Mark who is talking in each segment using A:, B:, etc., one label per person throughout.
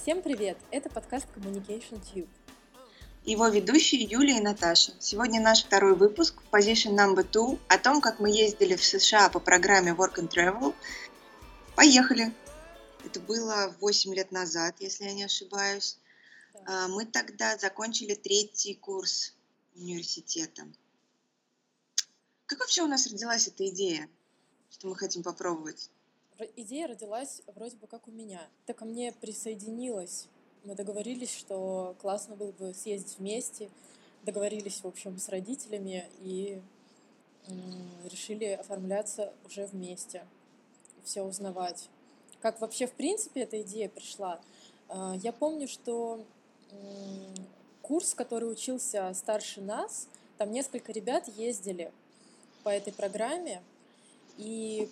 A: Всем привет! Это подкаст Communication Tube.
B: Его ведущие Юлия и Наташа. Сегодня наш второй выпуск Position Number 2 о том, как мы ездили в США по программе Work and Travel. Поехали! Это было 8 лет назад, если я не ошибаюсь.
A: Да.
B: Мы тогда закончили 3-й курс университета. Как вообще у нас родилась эта идея, что мы хотим попробовать?
A: Идея родилась вроде бы как у меня. Ты ко мне присоединилась. Мы договорились, что классно было бы съездить вместе. Договорились, в общем, с родителями и решили оформляться уже вместе. Все узнавать. Как вообще, в принципе, эта идея пришла? Я помню, что курс, который учился старше нас, там несколько ребят ездили по этой программе, и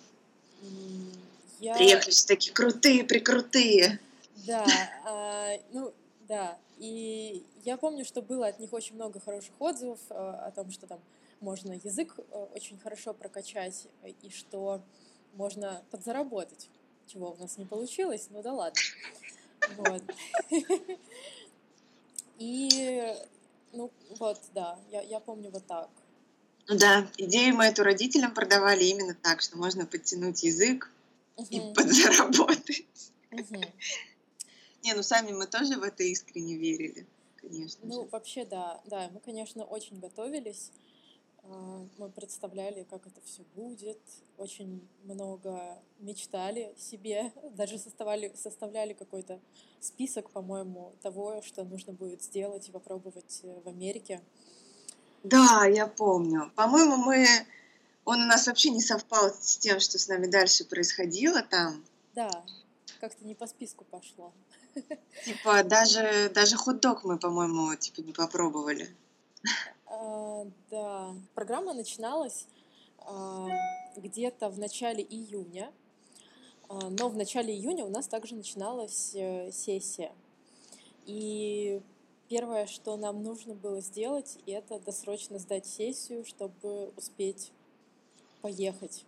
A: я,
B: Приехали все такие крутые, прикрутые.
A: да, да, и я помню, что было от них очень много хороших отзывов о том, что там можно язык очень хорошо прокачать и что можно подзаработать, чего у нас не получилось, ну да ладно. Вот. И, ну вот, да, я помню вот так.
B: Да, идею мы эту родителям продавали именно так, что можно подтянуть язык и
A: Мгм,
B: подзаработать.
A: мгм.
B: Не, ну сами мы тоже в это искренне верили, конечно
A: Ну,
B: же.
A: вообще, да, мы, конечно, очень готовились. Мы представляли, как это все будет, очень много мечтали себе, даже составляли какой-то список, по-моему, того, что нужно будет сделать и попробовать в Америке.
B: Да, я помню. По-моему, он у нас вообще не совпал с тем, что с нами дальше происходило там.
A: Да, как-то не по списку пошло.
B: Типа даже хот-дог мы, по-моему, типа не попробовали.
A: Да, программа начиналась а, где-то в начале июня, но в начале июня у нас также начиналась сессия. И первое, что нам нужно было сделать, это досрочно сдать сессию, чтобы успеть поехать.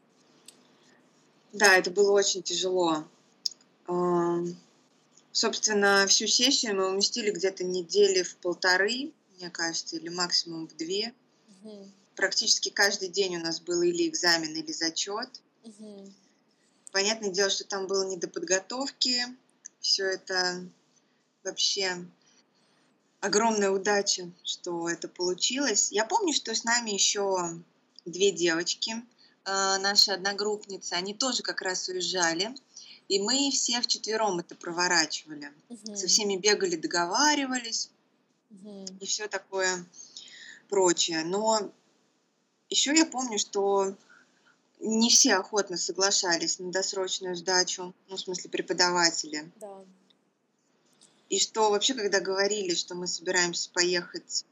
B: Да, это было очень тяжело. Ам, Собственно, всю сессию мы уместили где-то недели в 1,5, мне кажется, или максимум в 2.
A: Мгм.
B: Практически каждый день у нас был или экзамен, или зачет.
A: Мгм.
B: Понятное дело, что там было не до подготовки. Все это вообще огромная удача, что это получилось. Я помню, что с нами еще 2 девочки, наши одногруппницы. Они тоже как раз уезжали, и мы все вчетвером это проворачивали. Со
A: Мгм.
B: всеми бегали, договаривались
A: Мгм.
B: и все такое прочее. Но еще я помню, что не все охотно соглашались на досрочную сдачу, ну, в смысле преподаватели.
A: Да.
B: И что вообще, когда говорили, что мы собираемся поехать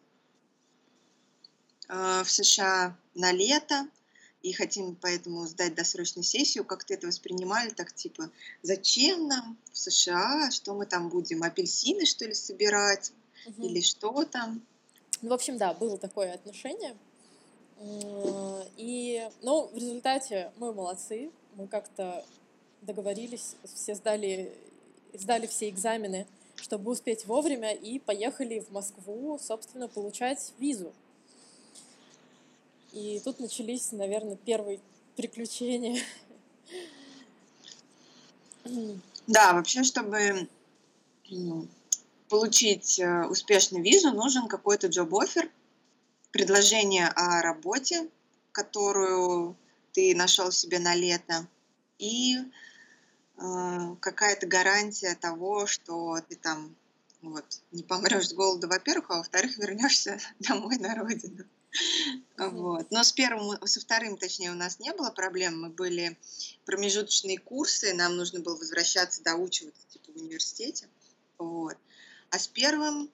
B: в США на лето и хотим поэтому сдать досрочную сессию, как-то это воспринимали так, типа, зачем нам в США, что мы там будем, апельсины, что ли, собирать,
A: Мгм.
B: или что там?
A: Ну, в общем, да, было такое отношение. Ну, в результате мы молодцы, мы как-то договорились, сдали все экзамены, чтобы успеть вовремя, и поехали в Москву, собственно, получать визу. И тут начались, наверное, первые приключения.
B: Да, вообще, чтобы получить успешно визу, нужен какой-то job-offer, предложение о работе, которую ты нашел себе на лето, и какая-то гарантия того, что ты там вот, не помрешь с голоду, во-первых, а во-вторых, вернешься домой на родину.
A: Мгм.
B: Вот. Но со вторым, точнее, у нас не было проблем. Мы были промежуточные курсы, нам нужно было возвращаться, доучиваться типа в университете. Вот. А с первым,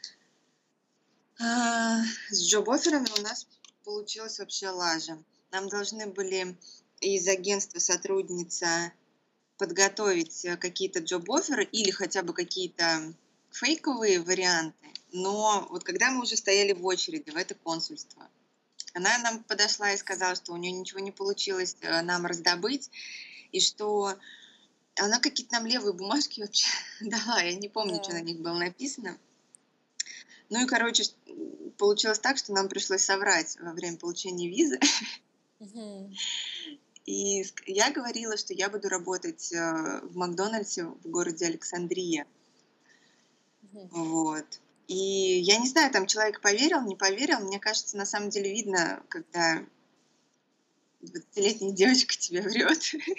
B: с джоб-офферами у нас получилось вообще лажа. Нам должны были из агентства сотрудница подготовить какие-то джоб-офферы или хотя бы какие-то фейковые варианты. Но вот когда мы уже стояли в очереди в это консульство, она нам подошла и сказала, что у нее ничего не получилось нам раздобыть, и что она какие-то нам левые бумажки вообще дала, я не помню, что на
A: Да.
B: них было написано. Ну и, короче, получилось так, что нам пришлось соврать во время получения визы.
A: Мгм.
B: И я говорила, что я буду работать в Макдональдсе в городе Александрия.
A: Мгм.
B: Вот. И я не знаю, там человек поверил, не поверил. Мне кажется, на самом деле видно, когда 20-летняя девочка тебе врет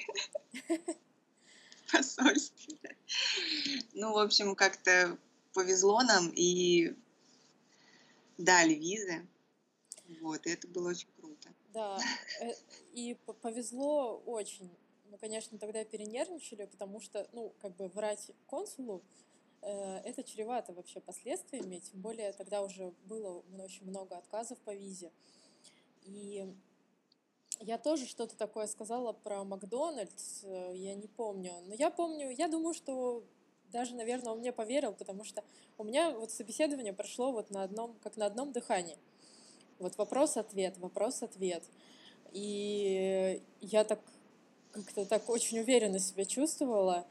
B: в посольстве. Ну, в общем, как-то повезло нам и дали визы. Вот, и это было очень круто.
A: Да, и повезло очень. Мы, конечно, тогда перенервничали, потому что, ну, как бы врать консулу, это чревато вообще последствиями, тем более тогда уже было очень много отказов по визе. И я тоже что-то такое сказала про Макдональдс, я не помню. Но я помню, я думаю, что даже, наверное, он мне поверил, потому что у меня вот собеседование прошло вот на одном, как на одном дыхании. Вот вопрос-ответ, вопрос-ответ. И я так как-то так очень уверенно себя чувствовала.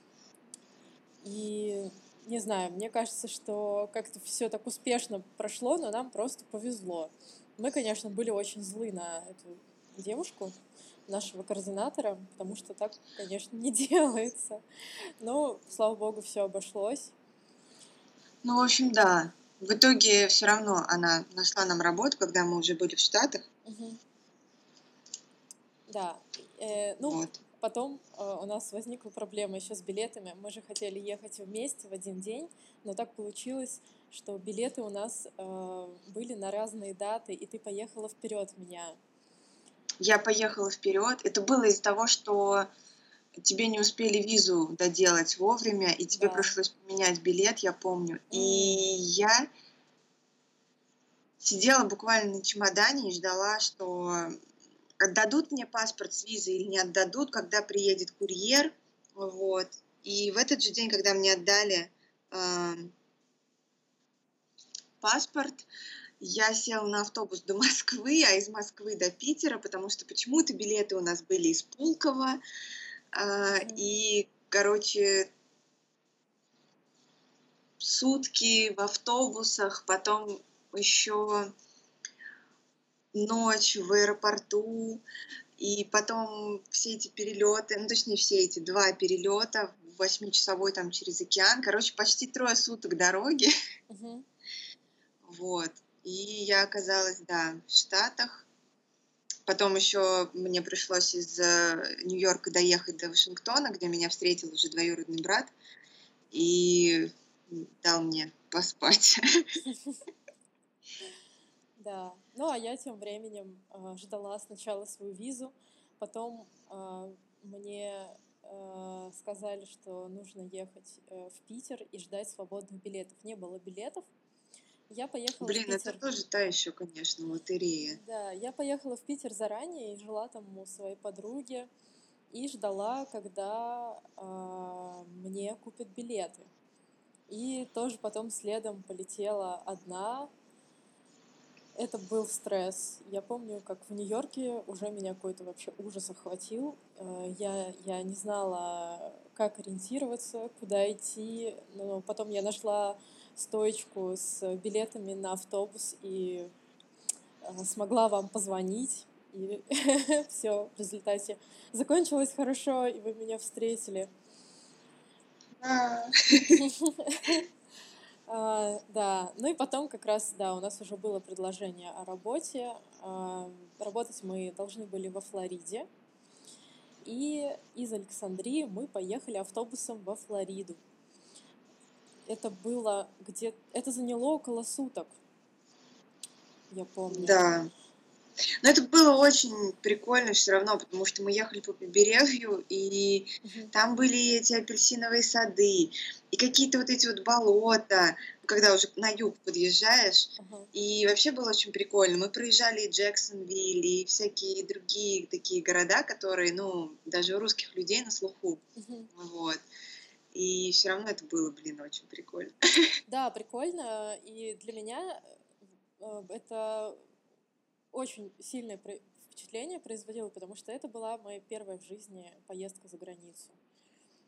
A: И не знаю, мне кажется, что как-то все так успешно прошло, но нам просто повезло. Мы, конечно, были очень злы на эту девушку, нашего координатора, потому что так, конечно, не делается. Но, слава богу, все обошлось.
B: Ну, в общем, да. В итоге все равно она нашла нам работу, когда мы уже были в Штатах.
A: Мгм. Да. Ну,
B: Вот.
A: потом у нас возникла проблема еще с билетами. Мы же хотели ехать вместе в один день, но так получилось, что билеты у нас были на разные даты, и ты поехала вперед меня.
B: Я поехала вперед. Это было из-за того, что тебе не успели визу доделать вовремя, и тебе
A: Да.
B: пришлось поменять билет, я помню. И
A: М,
B: я сидела буквально на чемодане и ждала, что отдадут мне паспорт с визой или не отдадут, когда приедет курьер. Вот. И в этот же день, когда мне отдали паспорт, я села на автобус до Москвы, а из Москвы до Питера, потому что почему-то билеты у нас были из Пулково.
A: мгм,
B: И, короче, сутки в автобусах, потом еще ночь в аэропорту, и потом все эти перелеты, ну, точнее, все эти 2 перелета, 8-часовой там через океан. Короче, почти 3 суток дороги.
A: мгм.
B: Вот. И я оказалась, да, в Штатах. Потом еще мне пришлось из Нью-Йорка доехать до Вашингтона, где меня встретил уже двоюродный брат и дал мне поспать.
A: Да. Ну, а я тем временем ждала сначала свою визу, потом мне сказали, что нужно ехать в Питер и ждать свободных билетов. Не было билетов. Я поехала в
B: Блин, это
A: Питер.
B: тоже та еще, конечно, лотерея.
A: Да, я поехала в Питер заранее и жила там у своей подруги и ждала, когда мне купят билеты. И тоже потом следом полетела одна. Это был стресс. Я помню, как в Нью-Йорке уже меня какой-то вообще ужас охватил. Я не знала, как ориентироваться, куда идти. Но потом я нашла стоечку с билетами на автобус и смогла вам позвонить. И все в результате закончилось хорошо, и вы меня встретили.
B: А,
A: Да, ну и потом как раз, да, у нас уже было предложение о работе. Работать мы должны были во Флориде. И из Александрии мы поехали автобусом во Флориду. Это заняло около суток, я помню.
B: да. Но это было очень прикольно все равно, потому что мы ехали по побережью, и
A: Мгм,
B: там были эти апельсиновые сады, и какие-то вот эти вот болота, когда уже на юг подъезжаешь.
A: ага,
B: И вообще было очень прикольно. Мы проезжали и Джексонвиль, и всякие другие такие города, которые, ну, даже у русских людей на слуху.
A: мгм.
B: Вот. И все равно это было, блин, очень прикольно.
A: Да, прикольно. И для меня это очень сильное впечатление производило, потому что это была моя первая в жизни поездка за границу.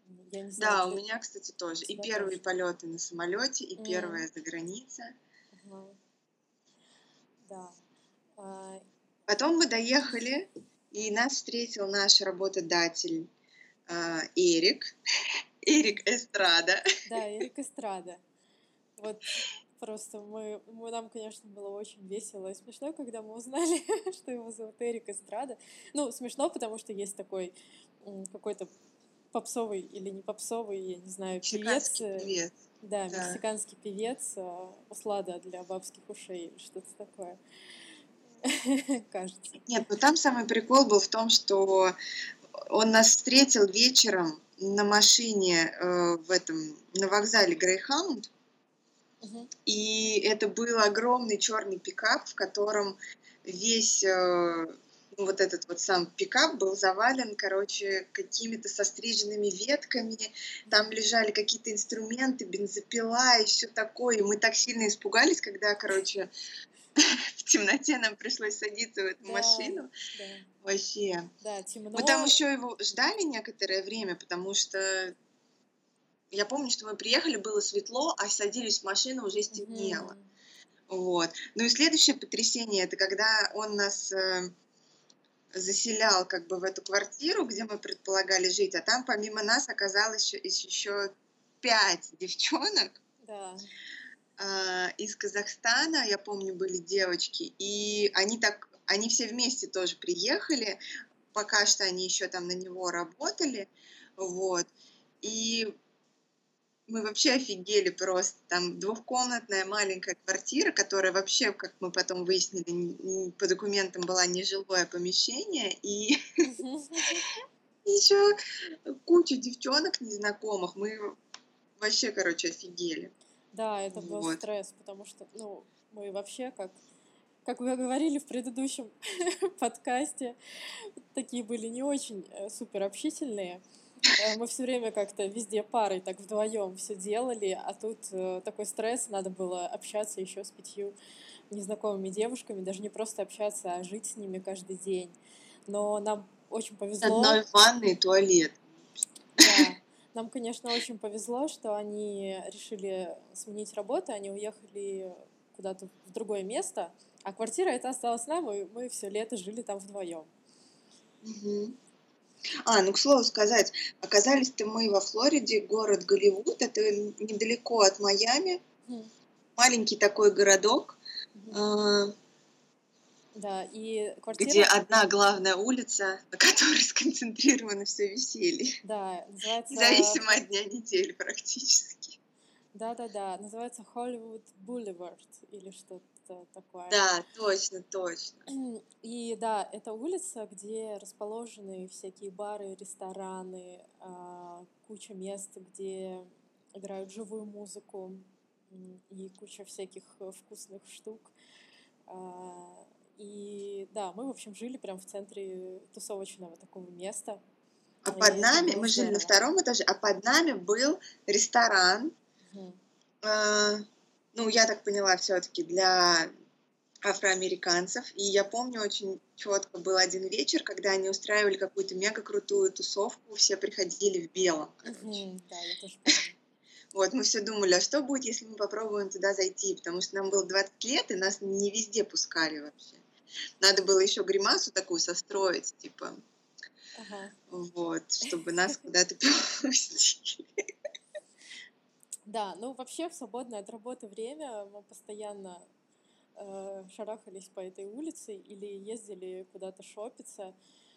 A: Я не знаю,
B: Да, у
A: для
B: меня, кстати, тоже. И
A: тебя
B: первые
A: тоже.
B: полеты на самолете, и
A: М,
B: первая за граница.
A: ага, да. А,
B: Потом мы доехали, и нас встретил наш работодатель Эрик, Эрик Эстрада.
A: да, Эрик Эстрада. Вот просто нам, конечно, было очень весело и смешно, когда мы узнали, что его зовут Эрик Эстрада. Ну, смешно, потому что есть такой какой-то попсовый или не попсовый, я не знаю, певец,
B: Мексиканский привет.
A: да,
B: Да.
A: мексиканский певец, «Услада для бабских ушей» или что-то такое, кажется.
B: Нет, ну там самый прикол был в том, что он нас встретил вечером на машине на вокзале Грейхаунд,
A: Мгм.
B: и это был огромный черный пикап, в котором весь ну, вот этот вот сам пикап был завален, короче, какими-то состриженными ветками, там
A: Мгм.
B: лежали какие-то инструменты, бензопила и все такое. И мы так сильно испугались, когда, короче, в темноте нам пришлось садиться в эту
A: Да,
B: машину.
A: да,
B: Вообще.
A: да,
B: Мы там
A: темно.
B: еще его ждали некоторое время, потому что я помню, что мы приехали, было светло, а садились в машину, уже стемнело.
A: Мгм.
B: Вот. Ну и следующее потрясение — это когда он нас заселял как бы в эту квартиру, где мы предполагали жить, а там помимо нас оказалось еще 5 девчонок
A: Да.
B: из Казахстана, я помню, были девочки, и они все вместе тоже приехали, пока что они еще там на него работали, вот. И мы вообще офигели просто. Там двухкомнатная маленькая квартира, которая вообще, как мы потом выяснили, по документам была нежилое помещение, и еще куча девчонок незнакомых. Мы вообще, короче, офигели.
A: Да, это был
B: Вот.
A: стресс, потому что, ну, мы вообще, как вы говорили в предыдущем подкасте, такие были не очень супер общительные. Мы все время как-то везде парой, так вдвоем все делали, а тут такой стресс, надо было общаться еще с 5 незнакомыми девушками, даже не просто общаться, а жить с ними каждый день. Но нам очень
B: С
A: повезло,
B: одной ванной и туалет.
A: да, нам, конечно, очень повезло, что они решили сменить работу, они уехали куда-то в другое место, а квартира эта осталась нам, и мы все лето жили там вдвоем.
B: Мгм. Ну, к слову сказать, оказались-то мы во Флориде, город Голливуд, это недалеко от Майами,
A: Мгм.
B: маленький такой городок,
A: Мгм.
B: а,
A: Да, и
B: где
A: квартира,
B: одна главная улица, на которой сконцентрировано все веселье,
A: да, называется,
B: независимо от дня недели практически.
A: да-да-да, называется Hollywood Boulevard или что-то такое.
B: Да, точно, точно.
A: И да, это улица, где расположены всякие бары, рестораны, куча мест, где играют живую музыку, и куча всяких вкусных штук. А, И да, мы, в общем, жили прям в центре тусовочного такого места,
B: А
A: и
B: под
A: это
B: нами,
A: было
B: мы жили на
A: здорово.
B: втором этаже, а под нами был ресторан,
A: Мгм.
B: а, ну, я так поняла, все-таки для афроамериканцев. И я помню очень четко был один вечер, когда они устраивали какую-то мега крутую тусовку, все приходили в белом, короче.
A: Мгм. Да, я тоже помню.
B: Вот, мы все думали, а что будет, если мы попробуем туда зайти, потому что нам было 20 лет, и нас не везде пускали вообще. Надо было еще гримасу такую состроить, типа,
A: Ага.
B: вот, чтобы нас куда-то пустили.
A: Да, ну вообще в свободное от работы время мы постоянно шарахались по этой улице или ездили куда-то шопиться,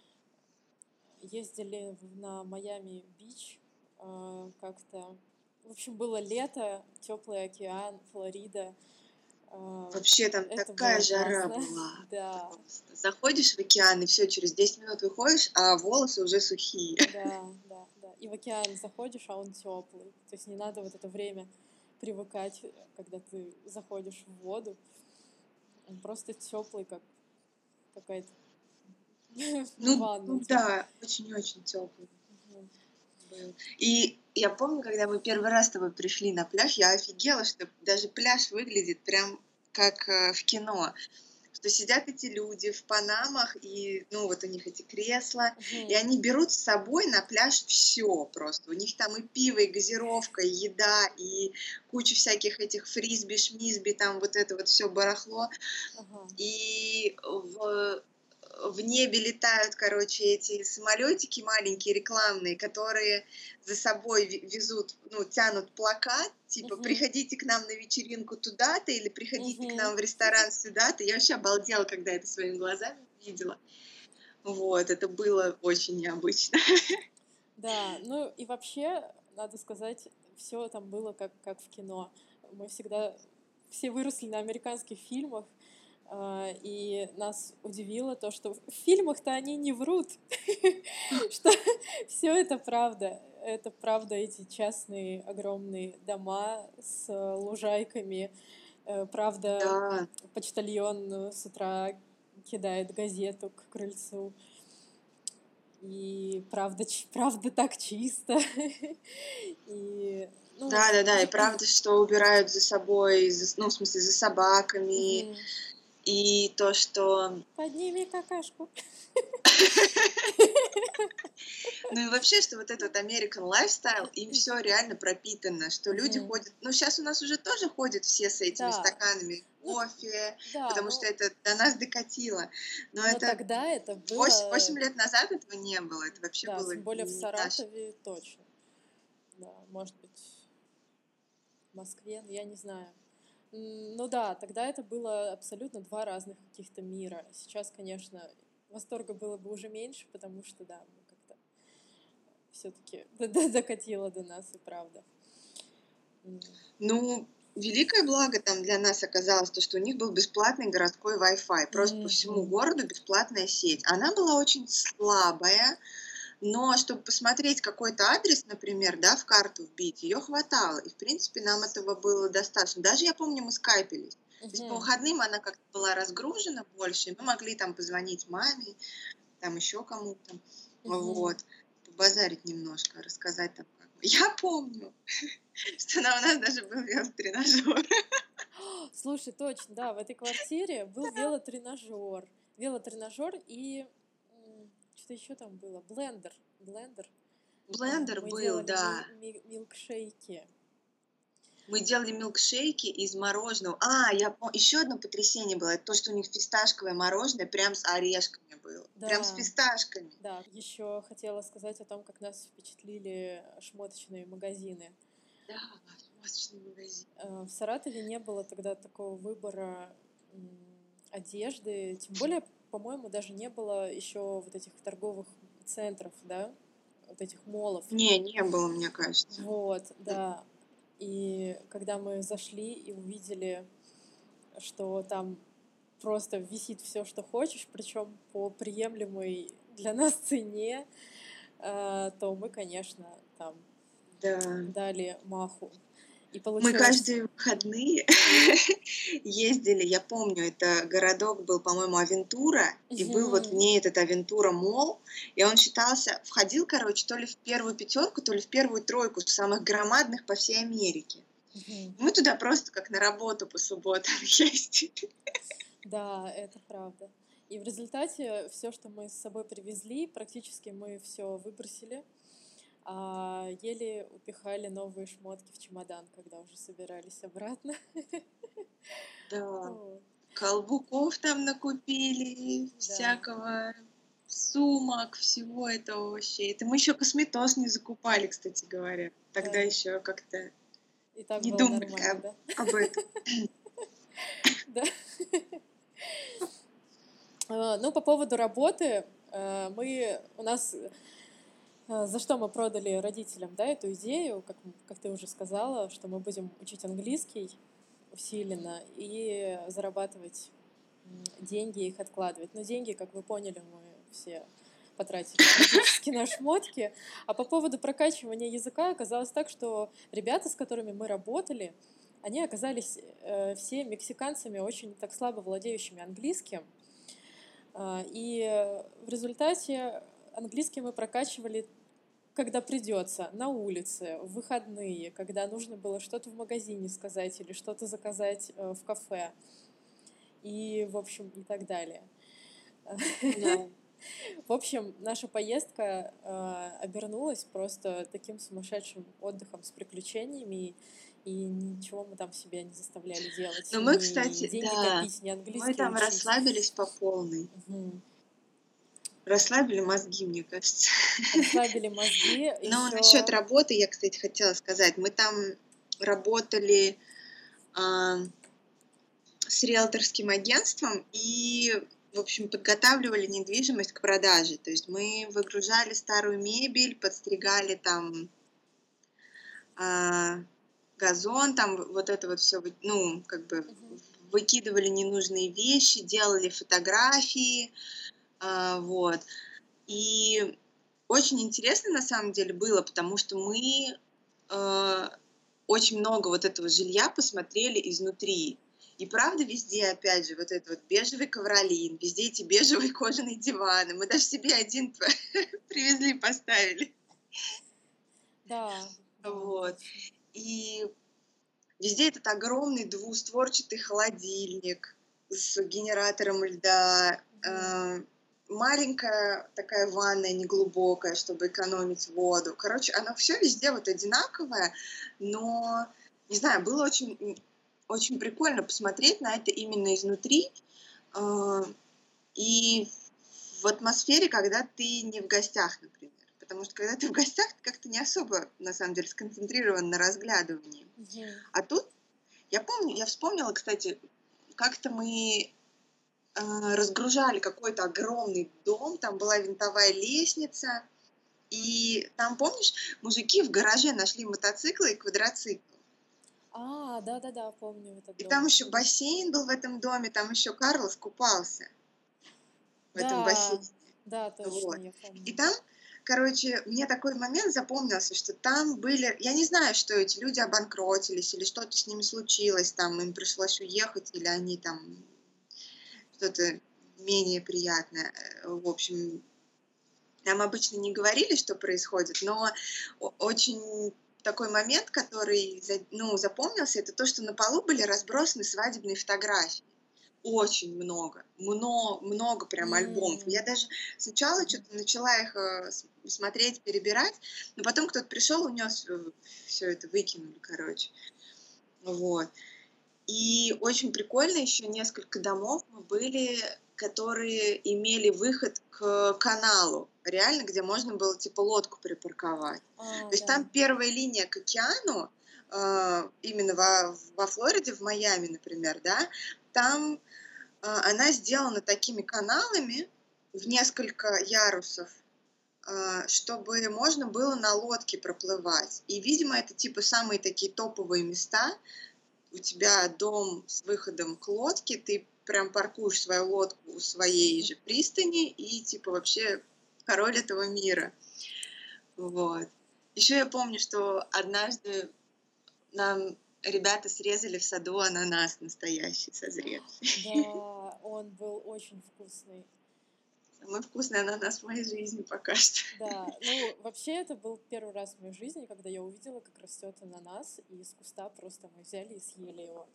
A: ездили на Майами-Бич как-то. В общем, было лето, теплый океан, Флорида. э,
B: Вообще там
A: Это
B: такая
A: было
B: жара
A: классно.
B: была,
A: Да,
B: просто. Заходишь в океан, и все, через 10 минут выходишь, а волосы уже сухие.
A: да, да, да. И в океан заходишь, а он теплый. То есть не надо вот это время привыкать, когда ты заходишь в воду. Он просто теплый, как какая-то ванна,
B: Ну
A: типа.
B: да, очень-очень теплый
A: Мгм.
B: был. И я помню, когда мы первый раз с тобой пришли на пляж, я офигела, что даже пляж выглядит прям как в кино. что сидят эти люди в панамах, и, ну, вот у них эти кресла, и
A: Мгм.
B: они берут с собой на пляж все просто. У них там и пиво, и газировка, и еда, и куча всяких этих фрисби, шмизби, там вот это вот все барахло.
A: Ага.
B: И в небе летают, короче, эти самолетики маленькие рекламные, которые за собой везут, ну, тянут плакат, типа
A: Мгм.
B: приходите к нам на вечеринку туда-то или приходите к
A: Мгм.
B: нам в ресторан сюда-то. Я вообще обалдела, когда это своими глазами видела. Вот, это было очень необычно.
A: Да, ну и вообще, надо сказать, все там было как в кино. Мы всегда все выросли на американских фильмах, и нас удивило то, что в фильмах-то они не врут, что все это правда. Это правда эти частные огромные дома с лужайками. Правда,
B: Да,
A: почтальон с утра кидает газету к крыльцу. И правда, правда так чисто. И, ну,
B: да-да-да, и правда, что убирают за собой, ну, в смысле, за собаками,
A: мгм.
B: и то, что
A: Подними какашку.
B: ну и вообще, что вот этот American lifestyle, им все реально пропитано, что люди
A: Мгм.
B: ходят, ну сейчас у нас уже тоже ходят все с этими
A: Да,
B: стаканами
A: ну
B: кофе,
A: да,
B: потому что это до нас докатило. Но
A: но
B: это
A: тогда это было,
B: 8 лет назад этого не было, это вообще
A: да,
B: было
A: тем более в
B: не наше.
A: Саратове точно. Да, может быть, в Москве, я не знаю. Ну да, тогда это было абсолютно два разных каких-то мира. Сейчас, конечно, восторга было бы уже меньше, потому что, да, мы как-то все-таки докатило до нас, и правда. М.
B: Ну, великое благо там для нас оказалось то, что у них был бесплатный городской Wi-Fi. Просто по всему
A: Мгм.
B: городу бесплатная сеть. Она была очень слабая, но чтобы посмотреть какой-то адрес, например, да, в карту вбить, ее хватало. И, в принципе, нам этого было достаточно. Даже, я помню, мы скайпились. То есть по
A: Мгм.
B: выходным она как-то была разгружена больше, и мы могли там позвонить маме, там еще кому-то,
A: Мгм.
B: вот, побазарить немножко, рассказать там, как бы. Я помню, что у нас даже был велотренажер.
A: Слушай, точно, да, в этой квартире был велотренажер. Велотренажер и что-то еще там было. Блендер. Блендер.
B: Блендер
A: Мы
B: был,
A: делали
B: да.
A: милкшейки.
B: Мы делали милкшейки из мороженого. Еще одно потрясение было, это то, что у них фисташковое мороженое прям с орешками было. Прям с
A: Да,
B: фисташками.
A: да. Еще хотела сказать о том, как нас впечатлили шмоточные магазины.
B: Да, шмоточный магазин.
A: В Саратове не было тогда такого выбора одежды, тем более, по-моему, даже не было еще вот этих торговых центров, да, вот этих молов.
B: Не было, мне кажется.
A: Вот, да. И когда мы зашли и увидели, что там просто висит все, что хочешь, причем по приемлемой для нас цене, то мы, конечно, там
B: Да.
A: дали маху. И
B: Мы
A: получилось.
B: каждые выходные ездили, я помню, это городок был, по-моему, Авентура, и был вот в
A: Мгм.
B: ней этот Авентура Молл, и он считался, входил, короче, то ли в первую пятерку, то ли в первую тройку самых громадных по всей Америке.
A: Мгм.
B: Мы туда просто как на работу по субботам ездили.
A: Да, это правда. И в результате все, что мы с собой привезли, практически мы все выбросили, а еле упихали новые шмотки в чемодан, когда уже собирались обратно.
B: Да,
A: Вот.
B: каблуков там накупили,
A: Да,
B: всякого, сумок, всего этого вообще. Это мы еще косметоз не закупали, кстати говоря. Тогда
A: да.
B: еще как-то
A: И так
B: не
A: было
B: думали
A: нормально, да?
B: об этом.
A: Да. Ну, по поводу работы, у нас, за что мы продали родителям, да, эту идею, как ты уже сказала, что мы будем учить английский усиленно и зарабатывать деньги, их откладывать. Но деньги, как вы поняли, мы все потратили практически на шмотки. А по поводу прокачивания языка оказалось так, что ребята, с которыми мы работали, они оказались все мексиканцами, очень так слабо владеющими английским. И в результате английский мы прокачивали, когда придется, на улице, в выходные, когда нужно было что-то в магазине сказать или что-то заказать в кафе. и, в общем, и так далее.
B: Да.
A: В общем, наша поездка обернулась просто таким сумасшедшим отдыхом с приключениями, и ничего мы там себя не заставляли делать,
B: Но мы,
A: ни
B: кстати,
A: деньги
B: да,
A: копить, ни
B: мы
A: английский
B: там
A: учить.
B: расслабились по полной.
A: Мгм.
B: Расслабили мозги, мне кажется.
A: Расслабили мозги.
B: Но насчет
A: Еще
B: работы я, кстати, хотела сказать. Мы там работали а, с риэлторским агентством и, в общем, подготавливали недвижимость к продаже. То есть мы выгружали старую мебель, подстригали там а, газон, там вот это вот все, ну, как бы
A: Мгм.
B: выкидывали ненужные вещи, делали фотографии, вот. И очень интересно на самом деле было, потому что мы э, очень много вот этого жилья посмотрели изнутри. И правда везде, опять же, вот это вот бежевый ковролин, везде эти бежевые кожаные диваны. Мы даже себе один привезли, поставили.
A: Да, да,
B: Вот.
A: точно.
B: И везде этот огромный двустворчатый холодильник с генератором льда,
A: Мгм.
B: маленькая такая ванная неглубокая, чтобы экономить воду. Короче, оно все везде вот одинаковое, но, не знаю, было очень прикольно посмотреть на это именно изнутри, а, и в атмосфере, когда ты не в гостях, например. Потому что когда ты в гостях, ты как-то не особо, на самом деле, сконцентрирован на разглядывании.
A: Мгм.
B: А тут я помню, я вспомнила, кстати, как-то мы разгружали какой-то огромный дом, там была винтовая лестница, и там, помнишь, мужики в гараже нашли мотоциклы и квадроциклы.
A: Да-да-да, помню этот
B: И там
A: дом.
B: еще бассейн был в этом доме, там еще Карлос купался в этом бассейне.
A: Да, да, точно,
B: Вот.
A: я
B: И
A: помню.
B: там, короче, мне такой момент запомнился, что там были, я не знаю, что эти люди обанкротились или что-то с ними случилось, там им пришлось уехать, или они там что-то менее приятное. В общем, нам обычно не говорили, что происходит, но очень такой момент, который ну, запомнился, это то, что на полу были разбросаны свадебные фотографии. Очень много, много прям альбомов. Я
A: М,
B: даже сначала
A: мгм.
B: что-то начала их смотреть, перебирать, но потом кто-то пришел, унес все это, выкинули, короче. Вот. И очень прикольно, еще несколько домов мы были, которые имели выход к каналу, реально, где можно было типа лодку припарковать. То есть
A: Да.
B: там первая линия к океану, именно во Флориде, в Майами, например, да, там она сделана такими каналами в несколько ярусов, чтобы можно было на лодке проплывать. И, видимо, это типа самые такие топовые места, у тебя дом с выходом к лодке, ты прям паркуешь свою лодку у своей же пристани и типа вообще король этого мира. Вот. Еще я помню, что однажды нам ребята срезали в саду ананас настоящий, созревший.
A: Да, он был очень вкусный.
B: Самый вкусный ананас в моей жизни пока что.
A: Да, ну, вообще это был первый раз в моей жизни, когда я увидела, как растет ананас, и из куста просто мы взяли и съели его.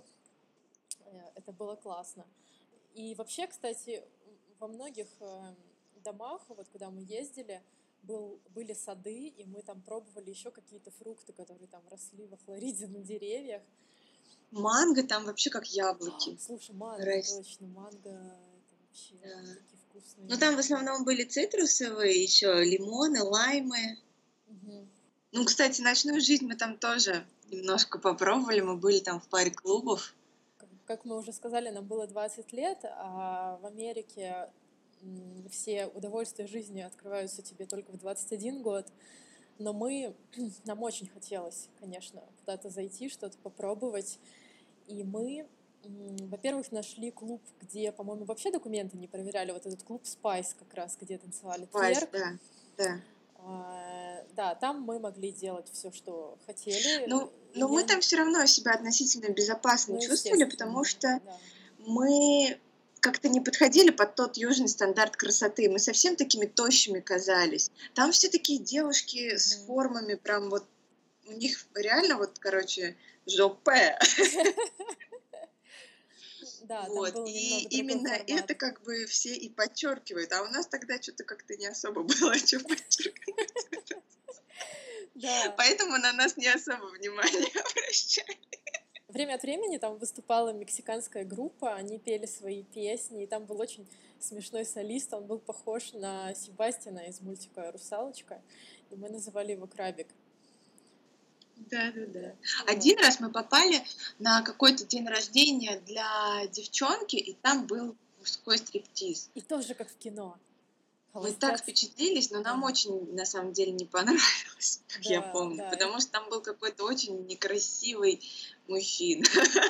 A: Это было классно. И вообще, кстати, во многих домах, вот куда мы ездили, были сады, и мы там пробовали еще какие-то фрукты, которые там росли во Флориде на деревьях.
B: Манго там вообще как яблоки
A: Слушай, манго,
B: растет.
A: точно, манго это вообще
B: Да.
A: такие
B: Ну
A: вкусные.
B: там в основном были цитрусовые, еще лимоны, лаймы.
A: Мгм.
B: Ну, кстати, ночную жизнь мы там тоже немножко попробовали. Мы были там в паре клубов.
A: Как мы уже сказали, нам было 20 лет, а в Америке все удовольствия жизни открываются тебе только в 21 год. Но нам очень хотелось, конечно, куда-то зайти, что-то попробовать. И мы, во-первых, нашли клуб, где, по-моему, вообще документы не проверяли. Вот этот клуб Spice как раз, где танцевали
B: Спайс,
A: тверк.
B: да, да.
A: Да, там мы могли делать все, что
B: Ну,
A: хотели. И
B: но мы
A: я,
B: там все равно себя относительно безопасно
A: ну,
B: чувствовали, потому
A: естественно,
B: что
A: да.
B: мы как-то не подходили под тот южный стандарт красоты. Мы совсем такими тощими казались. Там все такие девушки с
A: Мгм.
B: формами, прям вот у них реально вот, короче, жопе.
A: Да, там
B: Вот.
A: был
B: И
A: немного другой
B: именно
A: формат.
B: это как бы все и подчеркивают. А у нас тогда что-то как-то не особо было что подчеркнуть.
A: Да.
B: Поэтому на нас не особо внимания обращали.
A: Время от времени там выступала мексиканская группа, они пели свои песни, и там был очень смешной солист, он был похож на Себастьяна из мультика «Русалочка», и мы называли его Крабик.
B: Да-да-да.
A: Да, вот.
B: Один раз мы попали на какой-то день рождения для девчонки, и там был мужской стриптиз.
A: И тоже как в кино.
B: Мы так
A: Холостяцкий.
B: впечатлились, но нам
A: Ага.
B: очень, на самом деле, не понравилось, как я
A: Да,
B: помню,
A: да.
B: потому что там был какой-то очень некрасивый мужчина.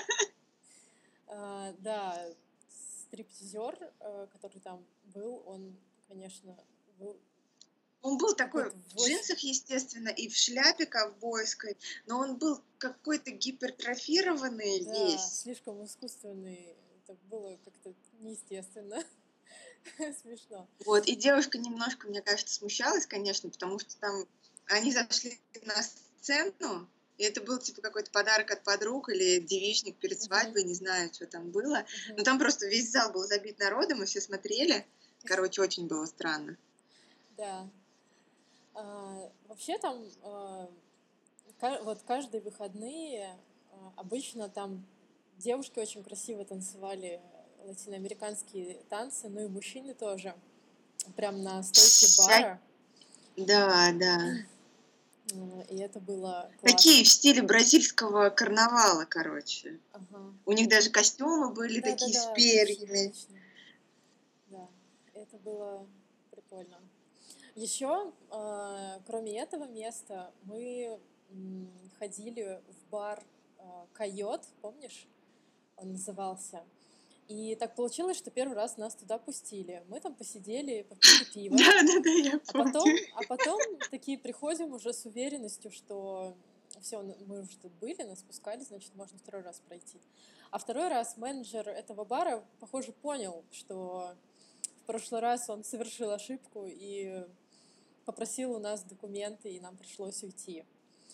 A: Да, стриптизер, который там был, он, конечно, был
B: Он был такой
A: какой-то
B: в
A: в очень...
B: джинсах, естественно, и в шляпе ковбойской, но он был какой-то гипертрофированный
A: Да,
B: весь.
A: слишком искусственный. Это было как-то неестественно. Смешно.
B: Вот, и девушка немножко, мне кажется, смущалась, конечно, потому что там они зашли на сцену, и это был типа какой-то подарок от подруг или девичник перед
A: Мгм,
B: свадьбой, не знаю, что там было. Но
A: мгм.
B: там просто весь зал был забит народом, и все смотрели. Короче, очень было странно.
A: Да. Вообще там вот каждые выходные обычно там девушки очень красиво танцевали латиноамериканские танцы, ну и мужчины тоже. Прям на стойке
B: Вся-
A: бара.
B: Да, да.
A: И это было
B: Такие
A: классно.
B: в стиле бразильского карнавала, короче.
A: Ага.
B: У них даже костюмы были такие с
A: Да-да-да, точно,
B: перьями.
A: точно. Да, это было прикольно. Еще, кроме этого места, мы ходили в бар «Койот», помнишь? Он назывался. И так получилось, что первый раз нас туда пустили. Мы там посидели, попили пиво.
B: Да, да, да, я
A: А потом,
B: помню.
A: а потом такие приходим уже с уверенностью, что все, мы уже тут были, нас пускали, значит, можно второй раз пройти. А второй раз менеджер этого бара, похоже, понял, что в прошлый раз он совершил ошибку и попросил у нас документы, и нам пришлось уйти.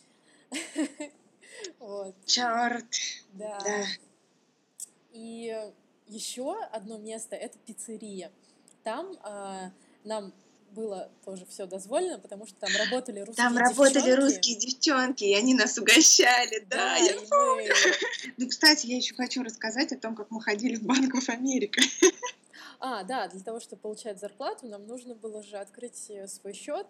A: Вот,
B: Черт. Да.
A: да. И еще одно место — это пиццерия. Там нам было тоже все дозволено, потому что там работали
B: Там
A: русские
B: работали
A: девчонки.
B: русские девчонки, и они нас угощали, да,
A: Да,
B: я
A: и
B: помню.
A: мы...
B: Ну, кстати, я еще хочу рассказать о том, как мы ходили в Банк оф Америка.
A: Да, для того, чтобы получать зарплату, нам нужно было же открыть свой счет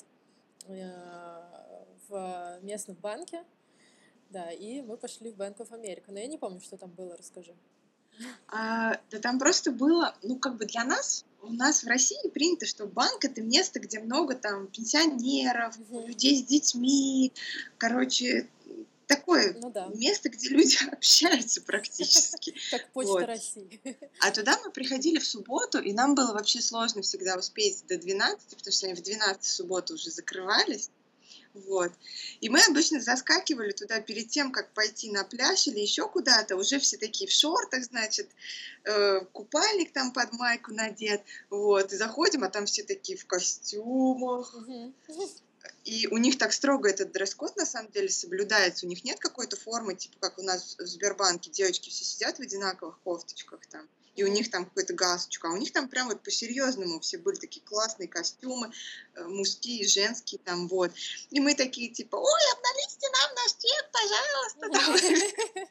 A: в местном банке. Да, и мы пошли в Bank of America. Но я не помню, что там было, расскажи.
B: Да там просто было, ну, как бы для нас, у нас в России принято, что банк — это место, где много там пенсионеров,
A: Мгм.
B: людей с детьми, короче, такое
A: Ну да,
B: место, где люди общаются практически.
A: как Почта
B: Вот.
A: России.
B: А туда мы приходили в субботу, и нам было вообще сложно всегда успеть до 12, потому что они в 12 в субботу уже закрывались. Вот. И мы обычно заскакивали туда перед тем, как пойти на пляж или еще куда-то. Уже все такие в шортах, значит, купальник там под майку надет. Вот. И заходим, а там все такие в костюмах.
A: Мгм.
B: И у них так строго этот дресс-код на самом деле соблюдается. У них нет какой-то формы, типа как у нас в Сбербанке девочки все сидят в одинаковых кофточках там. И у
A: Мгм.
B: них там какой-то галстучек, а у них там прям вот по-серьезному все были такие классные костюмы, мужские, женские там вот. И мы такие типа, ой, обналичьте нам наш чек, пожалуйста.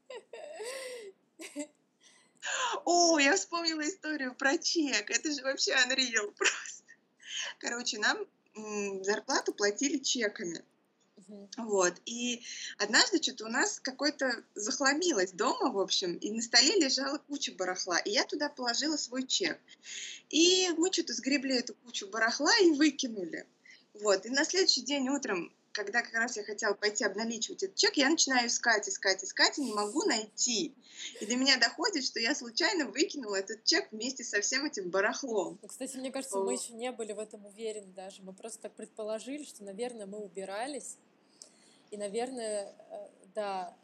B: О, я вспомнила историю про чек, это же вообще unreal просто. Короче, нам зарплату платили чеками.
A: Мгм.
B: Вот. И однажды что-то у нас какой-то захламилось дома, в общем, и на столе лежала куча барахла. И я туда положила свой чек. И мы что-то сгребли эту кучу барахла и выкинули. Вот. И на следующий день утром, когда как раз я хотела пойти обналичивать этот чек, я начинаю искать, искать, искать, и не могу найти. И до меня доходит, что я случайно выкинула этот чек вместе со всем этим барахлом.
A: Ну, кстати, мне кажется, мы еще не были в этом уверены даже. Мы просто так предположили, что, наверное, мы убирались. И, наверное, да,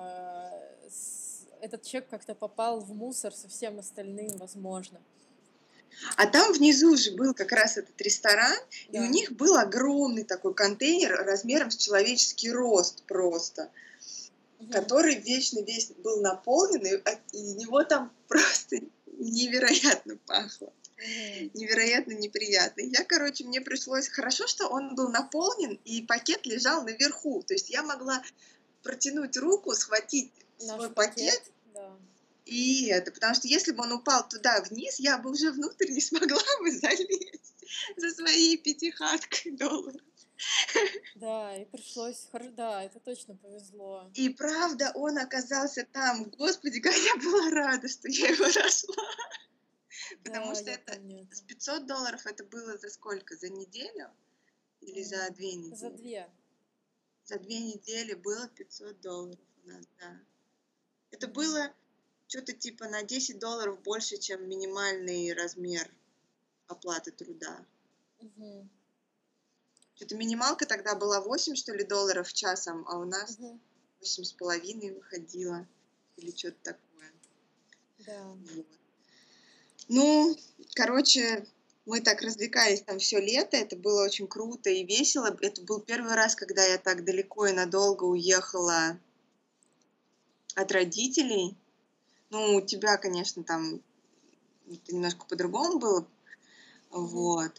A: этот чек как-то попал в мусор со всем остальным, возможно.
B: А там внизу же был как раз этот ресторан, и у
A: Да.
B: них был огромный такой контейнер размером с человеческий рост просто.
A: Мгм.
B: который вечно весь был наполнен, и из него там просто невероятно пахло.
A: Мгм.
B: Невероятно неприятно. Мне пришлось... Хорошо, что он был наполнен, и пакет лежал наверху. То есть я могла протянуть руку, схватить свой
A: Наш
B: пакет,
A: пакет, да.
B: потому что если бы он упал туда вниз, я бы уже внутрь не смогла бы залезть за своей пятихаткой долларов.
A: Да, и пришлось, да, это точно повезло.
B: И правда, он оказался там. Господи, как я была рада, что я его нашла. Потому
A: Да,
B: что
A: я
B: это
A: помню
B: с
A: это.
B: $500 это было за сколько? За неделю или за 2
A: За
B: недели?
A: 2.
B: За 2 недели было $500 у нас, да. Это
A: Мгм.
B: было что-то типа на $10 больше, чем минимальный размер оплаты труда.
A: Мгм.
B: Что-то минималка тогда была 8, что ли, долларов в час, а у нас
A: Мгм.
B: 8,5 выходило или что-то такое.
A: Да.
B: Вот. Ну, короче, мы так развлекались там все лето, это было очень круто и весело. Это был первый раз, когда я так далеко и надолго уехала от родителей. Ну, у тебя, конечно, там это немножко по-другому было,
A: Мгм.
B: вот.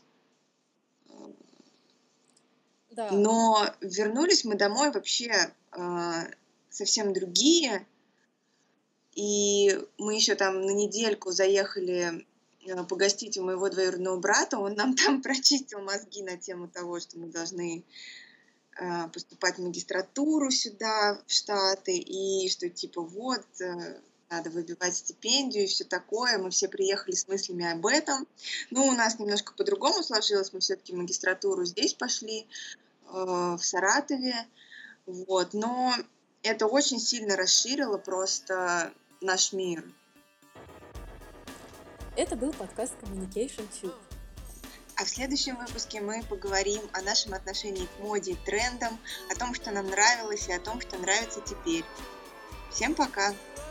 A: Да.
B: Но вернулись мы домой вообще совсем другие. И мы еще там на недельку заехали погостить у моего двоюродного брата. Он нам там прочистил мозги на тему того, что мы должны поступать в магистратуру сюда, в Штаты, и что типа вот, надо выбивать стипендию и все такое. Мы все приехали с мыслями об этом. Ну, у нас немножко по-другому сложилось. Мы все-таки магистратуру здесь пошли, в Саратове. Вот. Но это очень сильно расширило просто наш мир.
A: Это был подкаст Communication Tube.
B: А в следующем выпуске мы поговорим о нашем отношении к моде и трендам, о том, что нам нравилось, и о том, что нравится теперь. Всем пока!